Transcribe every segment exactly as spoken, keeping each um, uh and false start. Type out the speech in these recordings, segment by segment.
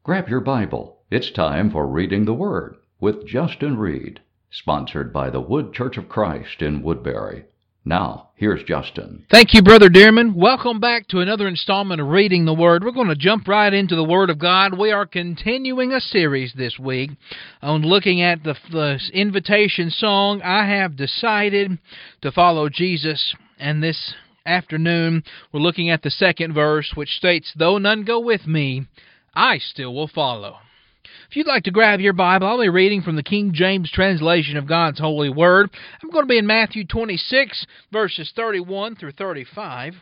Grab your Bible. It's time for Reading the Word with Justin Reed, sponsored by the Wood Church of Christ in Woodbury. Now, here's Justin. Thank you, Brother Dearman. Welcome back to another installment of Reading the Word. We're going to jump right into the Word of God. We are continuing a series this week on looking at the, the invitation song, I Have Decided to Follow Jesus. And this afternoon, we're looking at the second verse, which states, Though none go with me, I still will follow. If you'd like to grab your Bible, I'll be reading from the King James translation of God's holy word. I'm going to be in Matthew twenty-six, verses thirty-one through thirty-five.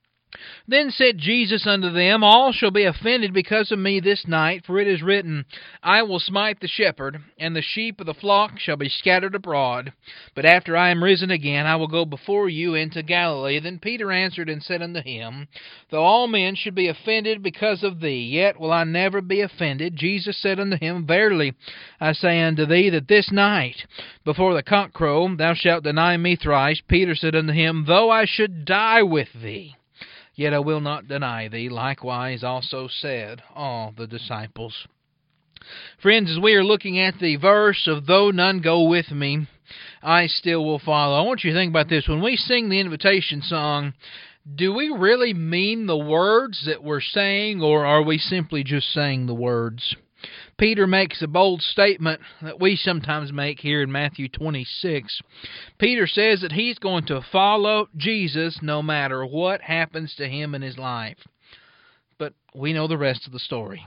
Then said Jesus unto them, All shall be offended because of me this night, for it is written, I will smite the shepherd, and the sheep of the flock shall be scattered abroad. But after I am risen again, I will go before you into Galilee. Then Peter answered and said unto him, Though all men should be offended because of thee, yet will I never be offended. Jesus said unto him, Verily I say unto thee, that this night, before the cock crow, thou shalt deny me thrice. Peter said unto him, Though I should die with thee, yet I will not deny thee. Likewise also said all the disciples. Friends, as we are looking at the verse of though none go with me, I still will follow, I want you to think about this. When we sing the invitation song, do we really mean the words that we're saying, or are we simply just saying the words? Peter makes a bold statement that we sometimes make here in Matthew twenty-six. Peter says that he's going to follow Jesus no matter what happens to him in his life. But we know the rest of the story.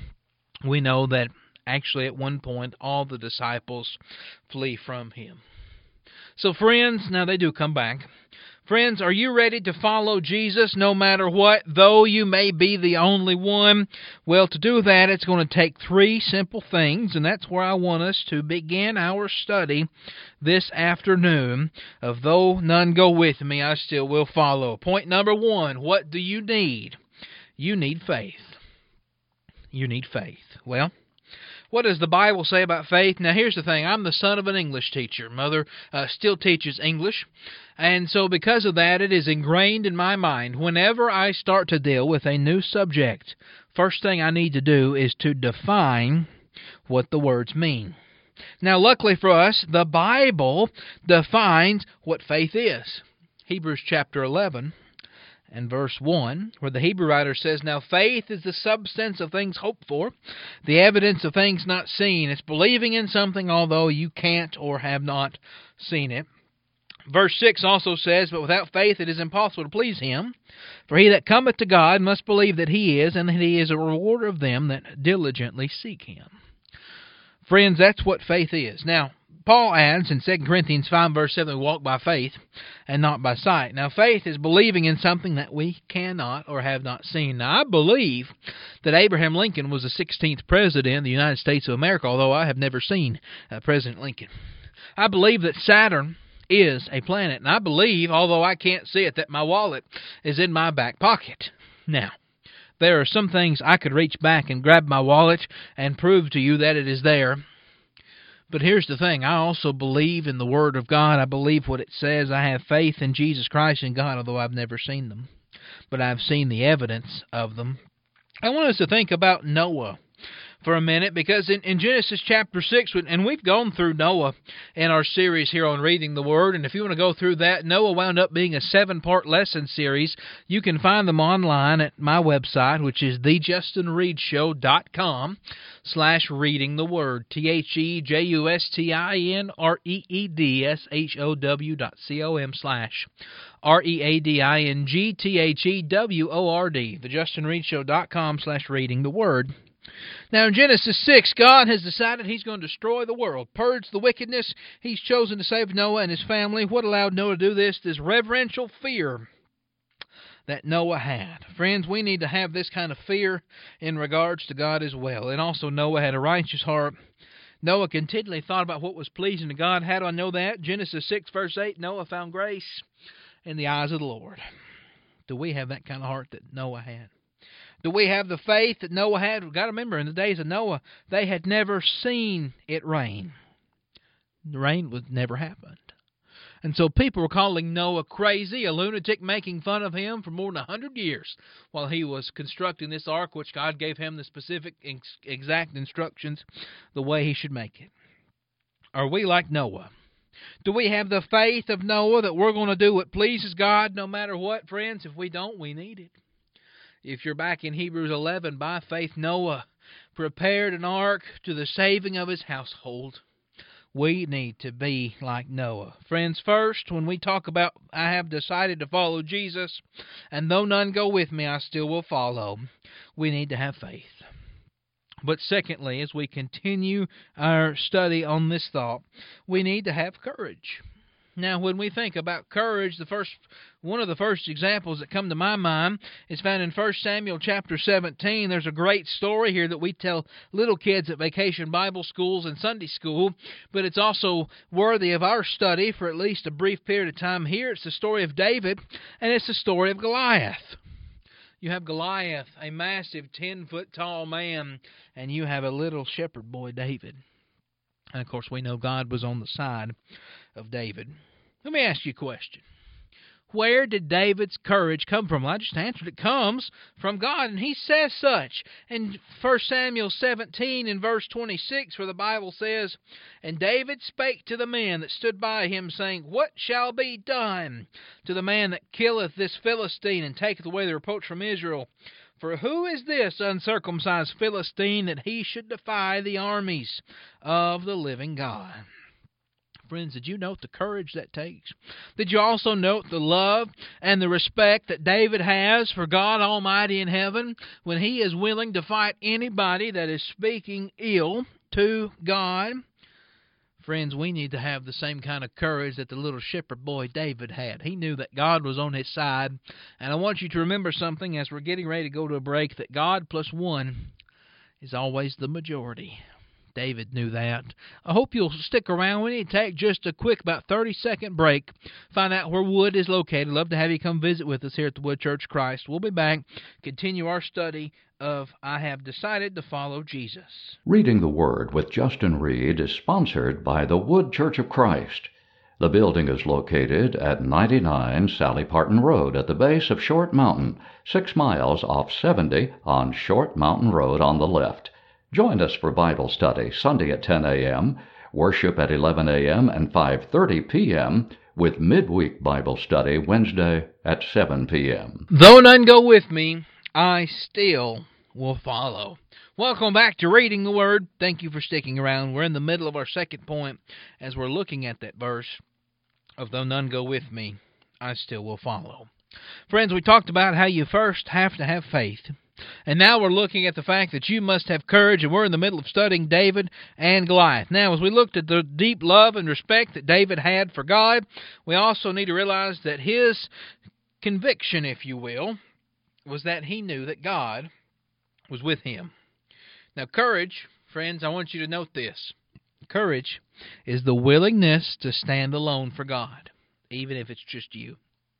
We know that actually at one point all the disciples flee from him. So friends, now they do come back. Friends, are you ready to follow Jesus no matter what, though you may be the only one? Well, to do that, it's going to take three simple things, and that's where I want us to begin our study this afternoon of though none go with me, I still will follow. Point number one, what do you need? You need faith. You need faith. Well, what does the Bible say about faith? Now, here's the thing. I'm the son of an English teacher. Mother uh, still teaches English. And so because of that, it is ingrained in my mind. Whenever I start to deal with a new subject, first thing I need to do is to define what the words mean. Now, luckily for us, the Bible defines what faith is. Hebrews chapter eleven and verse one, where the Hebrew writer says, Now faith is the substance of things hoped for, the evidence of things not seen. It's believing in something although you can't or have not seen it. Verse six also says, But without faith it is impossible to please him. For he that cometh to God must believe that he is, and that he is a rewarder of them that diligently seek him. Friends, that's what faith is. Now, Paul adds in Second Corinthians five, verse seven, we walk by faith and not by sight. Now, faith is believing in something that we cannot or have not seen. Now, I believe that Abraham Lincoln was the sixteenth president of the United States of America, although I have never seen uh, President Lincoln. I believe that Saturn is a planet, and I believe, although I can't see it, that my wallet is in my back pocket. Now, there are some things I could reach back and grab my wallet and prove to you that it is there. But here's the thing. I also believe in the Word of God. I believe what it says. I have faith in Jesus Christ and God, although I've never seen them. But I've seen the evidence of them. I want us to think about Noah for a minute, because in, in Genesis chapter six, and we've gone through Noah in our series here on Reading the Word, and if you want to go through that, Noah wound up being a seven-part lesson series. You can find them online at my website, which is the justin reed show dot com slash reading the word, T H E J U S T I N R E E D S H O W dot C-O-M slash R E A D I N G T H E W O R D, the justin reed show dot com slash reading the word. Now, in Genesis six, God has decided he's going to destroy the world, purge the wickedness. He's chosen to save Noah and his family. What allowed Noah to do this? This reverential fear that Noah had. Friends, we need to have this kind of fear in regards to God as well. And also, Noah had a righteous heart. Noah continually thought about what was pleasing to God. How do I know that? Genesis six, verse eight, Noah found grace in the eyes of the Lord. Do we have that kind of heart that Noah had? Do we have the faith that Noah had? We've got to remember, in the days of Noah, they had never seen it rain. The rain was never happened. And so people were calling Noah crazy, a lunatic, making fun of him for more than a hundred years while he was constructing this ark, which God gave him the specific, exact instructions, the way he should make it. Are we like Noah? Do we have the faith of Noah that we're going to do what pleases God no matter what, friends? If we don't, we need it. If you're back in Hebrews eleven, by faith Noah prepared an ark to the saving of his household. We need to be like Noah. Friends, first, when we talk about I have decided to follow Jesus, and though none go with me, I still will follow, we need to have faith. But secondly, as we continue our study on this thought, we need to have courage. Now, when we think about courage, the first one of the first examples that come to my mind is found in First Samuel chapter seventeen. There's a great story here that we tell little kids at vacation Bible schools and Sunday school, but it's also worthy of our study for at least a brief period of time here. It's the story of David, and it's the story of Goliath. You have Goliath, a massive ten-foot-tall man, and you have a little shepherd boy, David. And, of course, we know God was on the side of David. Let me ask you a question. Where did David's courage come from? Well, I just answered it comes from God, and he says such. In First Samuel seventeen, in verse twenty-six, where the Bible says, "And David spake to the men that stood by him, saying, What shall be done to the man that killeth this Philistine, and taketh away the reproach from Israel? For who is this uncircumcised Philistine, that he should defy the armies of the living God?" Friends, did you note the courage that takes? Did you also note the love and the respect that David has for God Almighty in heaven when he is willing to fight anybody that is speaking ill to God? Friends, we need to have the same kind of courage that the little shepherd boy David had. He knew that God was on his side. And I want you to remember something as we're getting ready to go to a break, that God plus one is always the majority. David knew that. I hope you'll stick around. We need to take just a quick, about thirty-second break, find out where Wood is located. Love to have you come visit with us here at the Wood Church of Christ. We'll be back, continue our study of I Have Decided to Follow Jesus. Reading the Word with Justin Reed is sponsored by the Wood Church of Christ. The building is located at ninety-nine Sally Parton Road at the base of Short Mountain, six miles off seventy on Short Mountain Road on the left. Join us for Bible study Sunday at ten a.m., worship at eleven a.m. and five thirty p.m., with midweek Bible study Wednesday at seven p.m. Though none go with me, I still will follow. Welcome back to Reading the Word. Thank you for sticking around. We're in the middle of our second point as we're looking at that verse of though none go with me, I still will follow. Friends, we talked about how you first have to have faith. And now we're looking at the fact that you must have courage, and we're in the middle of studying David and Goliath. Now, as we looked at the deep love and respect that David had for God, we also need to realize that his conviction, if you will, was that he knew that God was with him. Now, courage, friends, I want you to note this. Courage is the willingness to stand alone for God, even if it's just you.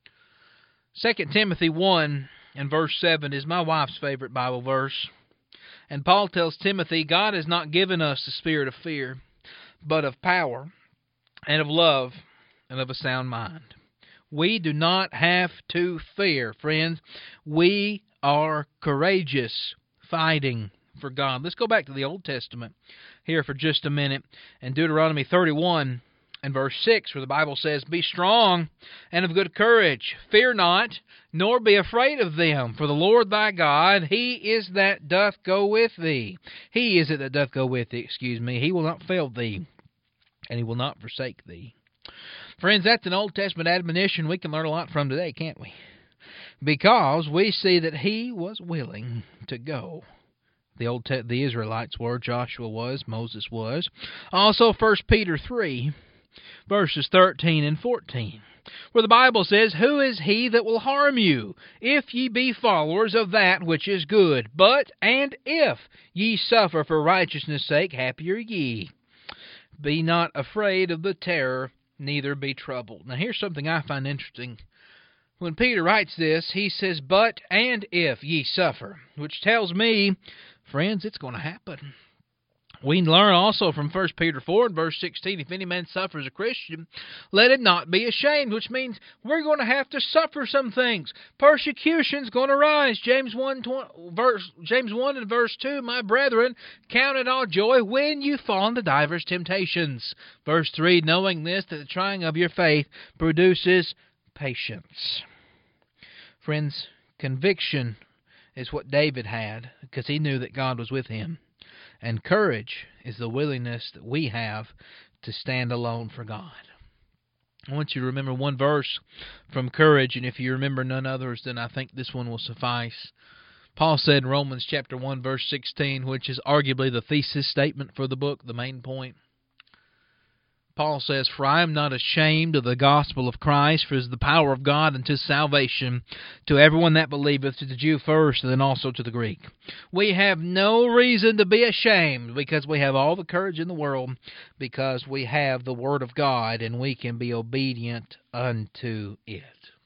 Second Timothy one and verse seven is my wife's favorite Bible verse. And Paul tells Timothy, God has not given us the spirit of fear, but of power and of love and of a sound mind. We do not have to fear, friends. We are courageous, fighting for God. Let's go back to the Old Testament here for just a minute. In Deuteronomy thirty-one and verse six, where the Bible says, Be strong and of good courage. Fear not, nor be afraid of them. For the Lord thy God, He is that doth go with thee. He is it that doth go with thee, excuse me. He will not fail thee, and He will not forsake thee. Friends, that's an Old Testament admonition we can learn a lot from today, can't we? Because we see that He was willing to go. The old te- the Israelites were, Joshua was, Moses was. Also, First Peter three, verses thirteen and fourteen, where the Bible says, Who is he that will harm you, if ye be followers of that which is good? But, and if ye suffer for righteousness' sake, happy are ye. Be not afraid of the terror, neither be troubled. Now here's something I find interesting. When Peter writes this, he says, But, and if ye suffer, which tells me, friends, it's going to happen. We learn also from First Peter four and verse sixteen, if any man suffers a Christian, let him not be ashamed, which means we're going to have to suffer some things. Persecution's going to rise. James one, verse, James one and verse two, my brethren, count it all joy when you fall into divers temptations. Verse three, knowing this, that the trying of your faith produces patience. Friends, conviction is what David had, because he knew that God was with him. And courage is the willingness that we have to stand alone for God. I want you to remember one verse from courage, and if you remember none others, then I think this one will suffice. Paul said in Romans chapter one, verse sixteen, which is arguably the thesis statement for the book, the main point. Paul says, for I am not ashamed of the gospel of Christ, for it is the power of God unto salvation to everyone that believeth, to the Jew first, and then also to the Greek. We have no reason to be ashamed, because we have all the courage in the world, because we have the Word of God, and we can be obedient unto it.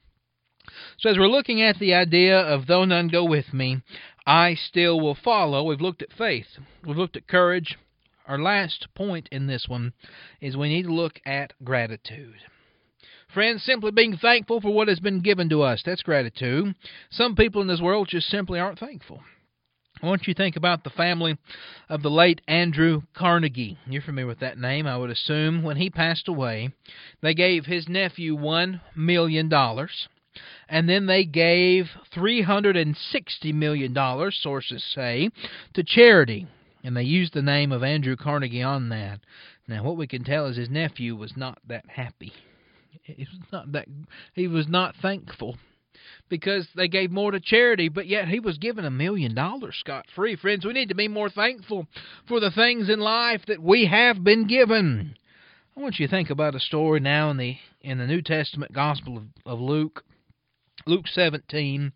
So as we're looking at the idea of though none go with me, I still will follow, we've looked at faith, we've looked at courage. Our last point in this one is we need to look at gratitude. Friends, simply being thankful for what has been given to us, that's gratitude. Some people in this world just simply aren't thankful. I want you to think about the family of the late Andrew Carnegie. You're familiar with that name, I would assume. When he passed away, they gave his nephew one million dollars. And then they gave three hundred sixty million dollars, sources say, to charity. And they used the name of Andrew Carnegie on that. Now, what we can tell is his nephew was not that happy. He was not that. He was not thankful because they gave more to charity, but yet he was given a million dollars scot-free. Friends, we need to be more thankful for the things in life that we have been given. I want you to think about a story now in the in the New Testament Gospel of, of Luke, Luke seventeen.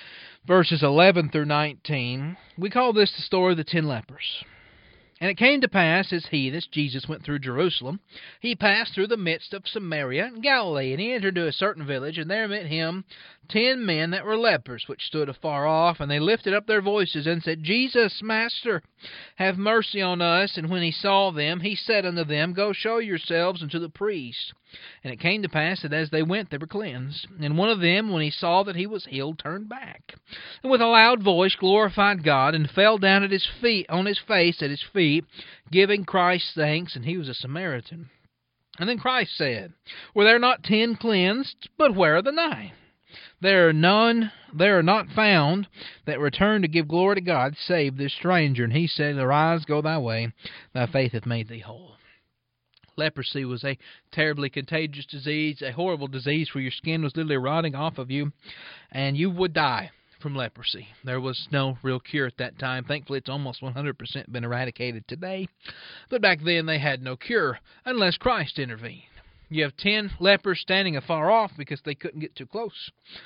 Verses eleven through nineteen, we call this the story of the ten lepers. And it came to pass, as he, this Jesus, went through Jerusalem, he passed through the midst of Samaria and Galilee, and he entered into a certain village, and there met him ten men that were lepers, which stood afar off, and they lifted up their voices and said, Jesus, Master, have mercy on us. And when he saw them, he said unto them, Go show yourselves unto the priest. And it came to pass that as they went, they were cleansed. And one of them, when he saw that he was healed, turned back, and with a loud voice glorified God, and fell down at his feet, on his face at his feet, giving Christ thanks. And he was a Samaritan. And then Christ said, Were there not ten cleansed? But where are the nine? There are none, there are not found that return to give glory to God, save this stranger. And he said, Arise, go thy way, thy faith hath made thee whole. Leprosy was a terribly contagious disease, a horrible disease where your skin was literally rotting off of you, and you would die from leprosy. There was no real cure at that time. Thankfully, it's almost one hundred percent been eradicated today. But back then, they had no cure unless Christ intervened. You have ten lepers standing afar off because they couldn't get too close.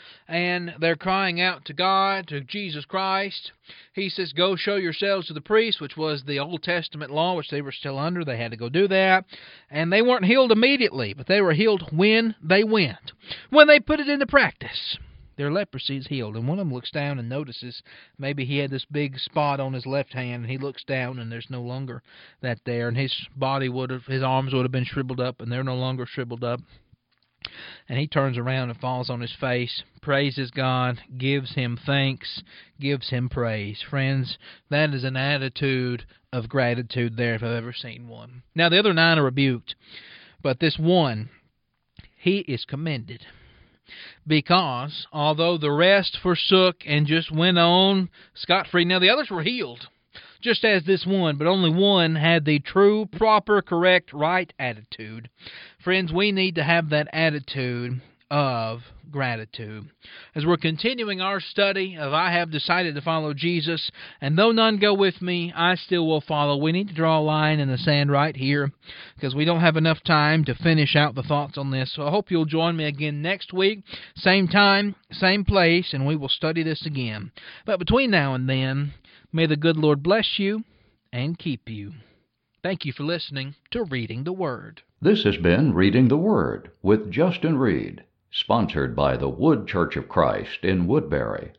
And they're crying out to God, to Jesus Christ. He says, Go show yourselves to the priest, which was the Old Testament law, which they were still under. They had to go do that. And they weren't healed immediately, but they were healed when they went, when they put it into practice. Their leprosy is healed. And one of them looks down and notices maybe he had this big spot on his left hand, and he looks down and there's no longer that there. And his body would have, his arms would have been shriveled up, and they're no longer shriveled up. And he turns around and falls on his face, praises God, gives him thanks, gives him praise. Friends, that is an attitude of gratitude there if I've ever seen one. Now, the other nine are rebuked, but this one, he is commended. Because, although the rest forsook and just went on scot-free, now the others were healed, just as this one, but only one had the true, proper, correct, right attitude. Friends, we need to have that attitude of gratitude. As we're continuing our study of I have decided to follow Jesus, and though none go with me, I still will follow. We need to draw a line in the sand right here because we don't have enough time to finish out the thoughts on this. So I hope you'll join me again next week, same time, same place, and we will study this again. But between now and then, may the good Lord bless you and keep you. Thank you for listening to Reading the Word. This has been Reading the Word with Justin Reed, sponsored by the Wood Church of Christ in Woodbury.